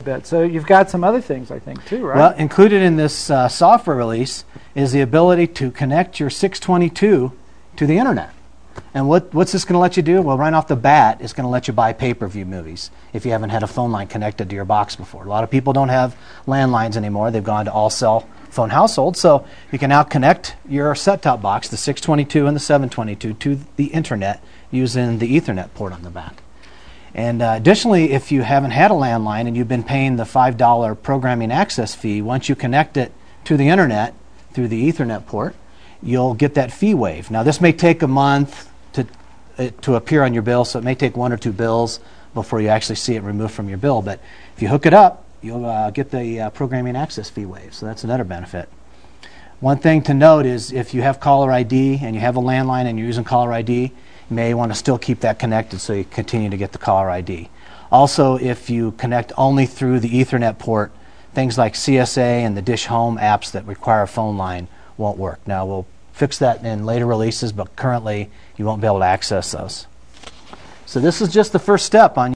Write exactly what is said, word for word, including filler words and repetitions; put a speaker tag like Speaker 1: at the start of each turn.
Speaker 1: bit. So you've got some other things, I think, too, right?
Speaker 2: Well, included in this uh, software release is the ability to connect your six twenty-two to the internet. And what, what's this going to let you do? Well, right off the bat, it's going to let you buy pay-per-view movies if you haven't had a phone line connected to your box before. A lot of people don't have landlines anymore. They've gone to all-cell phone households. So you can now connect your set-top box, the six twenty-two and the seven twenty-two, to the internet using the Ethernet port on the back. And uh, additionally, if you haven't had a landline and you've been paying the five dollar programming access fee, once you connect it to the internet through the Ethernet port, you'll get that fee waived. Now, this may take a month to, uh, to appear on your bill, so it may take one or two bills before you actually see it removed from your bill. But if you hook it up, you'll uh, get the uh, programming access fee waived, so that's another benefit. One thing to note is if you have caller I D and you have a landline and you're using caller I D, you may want to still keep that connected so you continue to get the caller I D. Also, if you connect only through the Ethernet port, things like C S A and the Dish Home apps that require a phone line won't work. Now, we'll fix that in later releases, but currently you won't be able to access those. So this is just the first step on